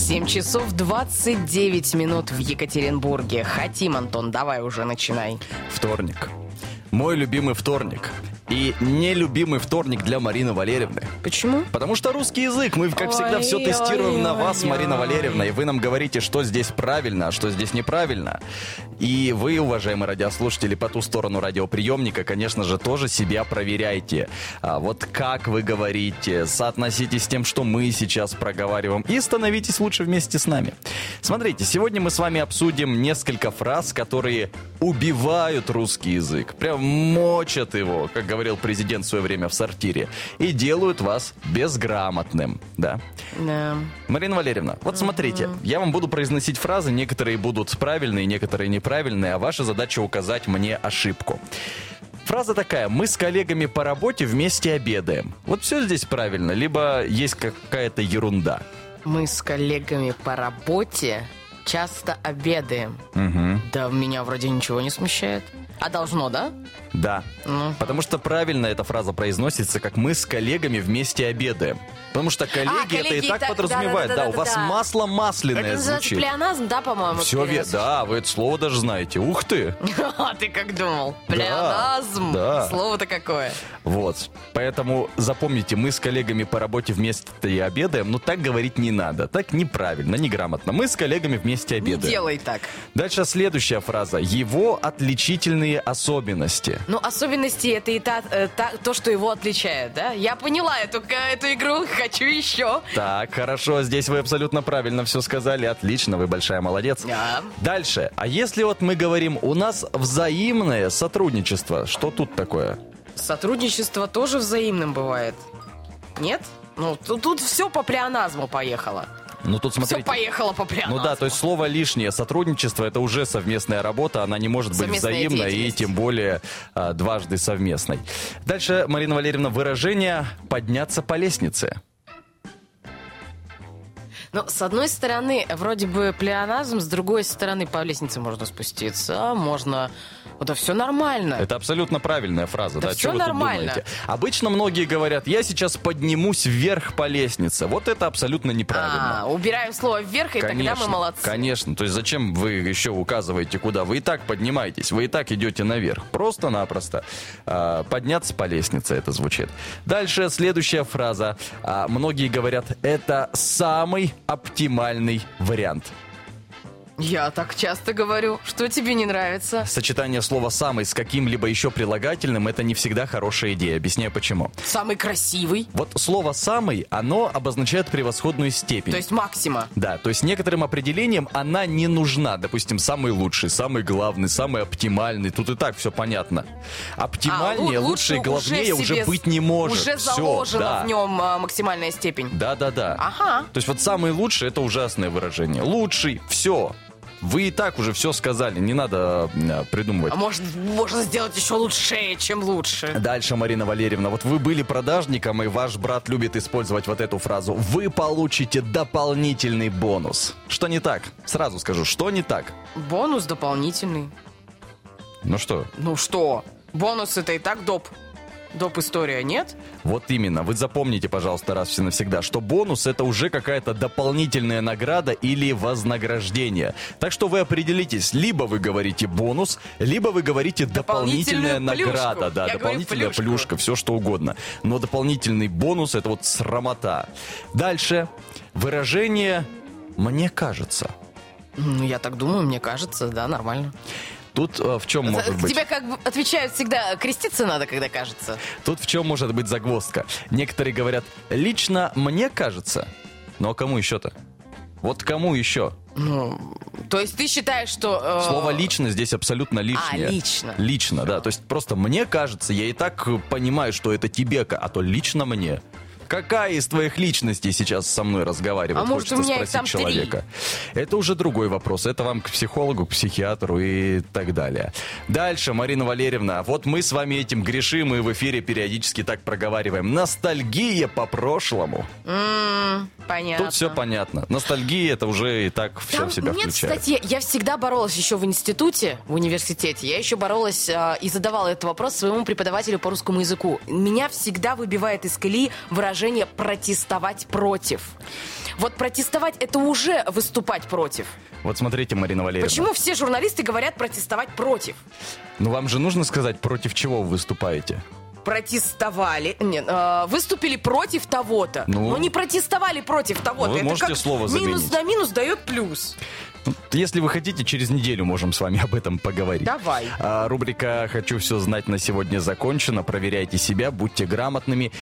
7 часов 29 минут в Екатеринбурге. Хотим, Антон, давай уже начинай. Вторник. Мой любимый вторник. И нелюбимый вторник для Марины Валерьевны. Почему? Потому что русский язык. Мы, как всегда, все тестируем на вас, Марина Валерьевна. И вы нам говорите, что здесь правильно, а что здесь неправильно. И вы, уважаемые радиослушатели, по ту сторону радиоприемника, конечно же, тоже себя проверяйте. Вот как вы говорите, соотноситесь с тем, что мы сейчас проговариваем. И становитесь лучше вместе с нами. Смотрите, сегодня мы с вами обсудим несколько фраз, которые убивают русский язык. Прям мочат его, как говорил президент в свое время в сортире, и делают вас безграмотным, да? Да. Марина Валерьевна, вот смотрите, я вам буду произносить фразы, некоторые будут правильные, некоторые неправильные, а ваша задача указать мне ошибку. Фраза такая: мы с коллегами по работе вместе обедаем. Вот все здесь правильно, либо есть какая-то ерунда? Мы с коллегами по работе часто обедаем. Угу. Да, меня вроде ничего не смущает. А должно, да? Да, потому что правильно эта фраза произносится, как мы с коллегами вместе обедаем. Потому что коллеги это и так подразумевают. Да, у вас масло масляное это называется звучит. Плеоназм, да, по-моему? Все верно, да, вы это слово даже знаете. Ух ты! А ты как думал? Плеоназм? Да. Слово-то какое? Вот, поэтому запомните, мы с коллегами по работе вместе и обедаем, но так говорить не надо, так неправильно, неграмотно. Мы с коллегами вместе обедаем. Не делай так. Дальше следующая фраза. Его отличительные особенности. Ну, особенности это и то, что его отличает, да? Я поняла эту игру, хочу еще. Так, хорошо, здесь вы абсолютно правильно все сказали, отлично, вы большая молодец. Да. Дальше, а если вот мы говорим, у нас взаимное сотрудничество, что тут такое? Сотрудничество тоже взаимным бывает. Нет? Ну, тут все по плеоназму поехало. Ну тут смотрите. Все поехало по плеоназму. Ну да, то есть слово лишнее. Сотрудничество — это уже совместная работа, она не может быть Совместная взаимной и тем более дважды совместной. Дальше, Марина Валерьевна, выражение «подняться по лестнице». Ну, с одной стороны, вроде бы плеоназм, с другой стороны, по лестнице можно спуститься, можно... Это все нормально. Это абсолютно правильная фраза. Да, да? все Что вы нормально. тут думаете? Обычно многие говорят, я сейчас поднимусь вверх по лестнице. Вот это абсолютно неправильно. Убираем слово «вверх», и Конечно, тогда мы молодцы. Конечно. То есть зачем вы еще указываете, куда? Вы и так поднимаетесь, вы и так идете наверх. Просто-напросто. Подняться по лестнице, это звучит. Дальше следующая фраза. Многие говорят, это самый оптимальный вариант. Я так часто говорю. Что тебе не нравится? Сочетание слова «самый» с каким-либо еще прилагательным — это не всегда хорошая идея. Объясняю почему. Самый красивый. Вот слово «самый», оно обозначает превосходную степень. То есть максима. Да, то есть некоторым определением она не нужна. Допустим, самый лучший, самый главный, самый оптимальный. Тут и так все понятно. Оптимальнее, лучше и главнее уже быть не может. Уже заложена в нем максимальная степень. Да. Ага. То есть вот самый лучший — это ужасное выражение. Лучший, все. Вы и так уже все сказали, не надо придумывать. А можно сделать еще лучше, чем лучше. Дальше, Марина Валерьевна, вот вы были продажником, и ваш брат любит использовать вот эту фразу. Вы получите дополнительный бонус. Что не так? Сразу скажу, что не так? Бонус дополнительный. Ну что? Ну что? Бонус это и так доп. Доп. История, нет? Вот именно. Вы запомните, пожалуйста, раз и навсегда, что бонус — это уже какая-то дополнительная награда или вознаграждение. Так что вы определитесь, либо вы говорите бонус, либо вы говорите дополнительная награда. Да, дополнительная плюшка, все что угодно. Но дополнительный бонус — это вот срамота. Дальше. Выражение «мне кажется». Ну, я так думаю, мне кажется, да, нормально. Тут в чем может быть? Тебе как бы отвечают всегда, креститься надо, когда кажется. Тут в чем может быть загвоздка? Некоторые говорят, лично мне кажется. Ну а кому еще-то? Вот кому еще? Ну, то есть ты считаешь, что... Слово «лично» здесь абсолютно лишнее. Лично. Лично, да. То есть просто мне кажется, я и так понимаю, что это тебе, а то лично мне. Какая из твоих личностей сейчас со мной разговаривает? А может, хочется у меня их спросить там человека. 3? Это уже другой вопрос. Это вам к психологу, к психиатру и так далее. Дальше, Марина Валерьевна, вот мы с вами этим грешим и в эфире периодически так проговариваем. Ностальгия по прошлому. Понятно. Тут все понятно. Ностальгия — это уже и так все в себя нет включает. статьи. Я всегда боролась еще в институте, в университете. Я еще боролась и задавала этот вопрос своему преподавателю по русскому языку. Меня всегда выбивает из колеи выражение «протестовать против». Вот протестовать — это уже выступать против. Вот смотрите, Марина Валерьевна. Почему все журналисты говорят протестовать против? Ну, вам же нужно сказать, против чего вы выступаете. Протестовали. Нет, выступили против того-то. Ну, но не протестовали против того-то. вы Это можете как слово минус заменить. на минус дает плюс. Если вы хотите, через неделю можем с вами об этом поговорить. Давай. Рубрика «Хочу все знать» на сегодня закончена. Проверяйте себя, будьте грамотными